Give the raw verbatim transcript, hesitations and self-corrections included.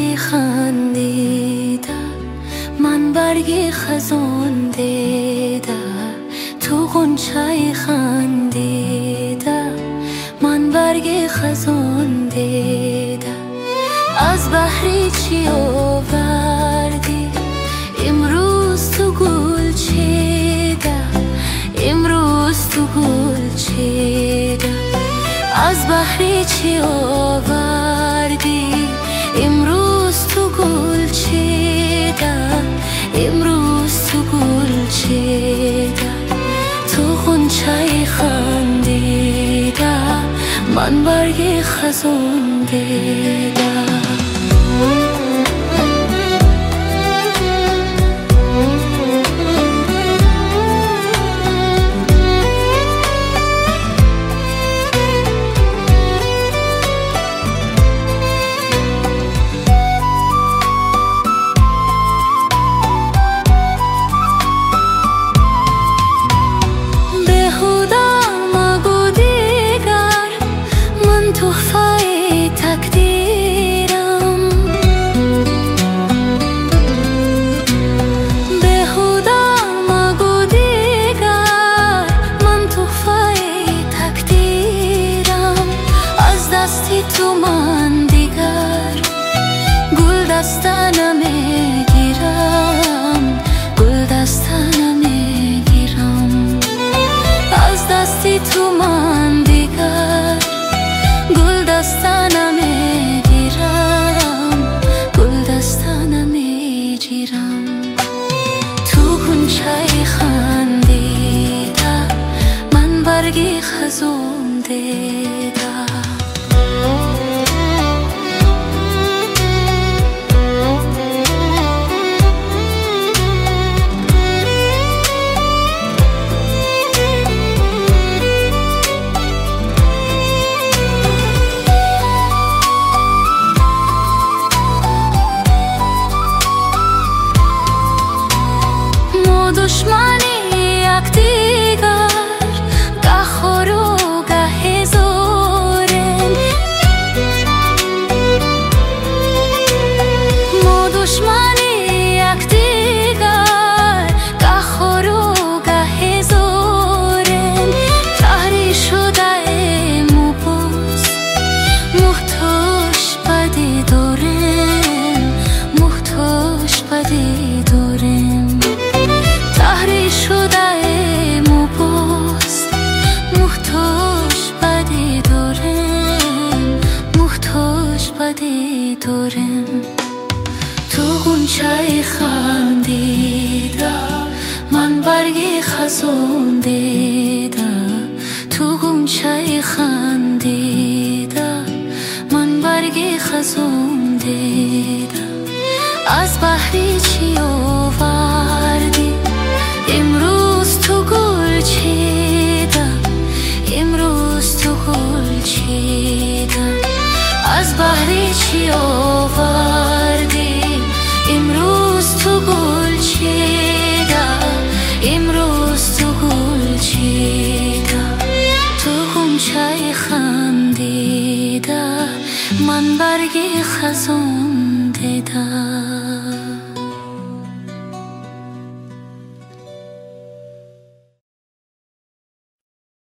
چای خندیده من برگ خزان دیده تو غنچه خندیده من برگ خزان دیده از بحری چی آوردی امروز تو گل چیده امروز تو گل چیده از بحری چی آوردی امروز تو گل چیده امروز تو گل چیده تو غنچه خندیده من برگ خزان دیده تحفه تقدیرم بهودا مگو دیگر من تحفه تقدیرم از دستی تو من دیگر گل دسته نمیگیرم گل دسته نمیگیرم از دستی تو من دیگر گل دسته نمیگیرم گل دسته نمیگیرم تو غنچه خندیده من برگ خزان دیده دشمنی یکدیگر گه خور و گه هزاریم ما دشمنی یکدیگر گه خور و گه هزاریم تحریک شده ایم و باز محتاج بدی داریم محتاج بدی داریم تحریک شده ایم و باز محتاج بدی داریم محتاج بدی داریم تو غنچه خندیده من برگ خزان دیده تو غنچه خندیده من برگ خزان دیده از بحری چی آوردی امروز تو گل چیده امروز تو گل چیده از بحری چی آوردی امروز تو گل چیده امروز تو گل چیده تو غنچه خندیده من برگ خزان دیده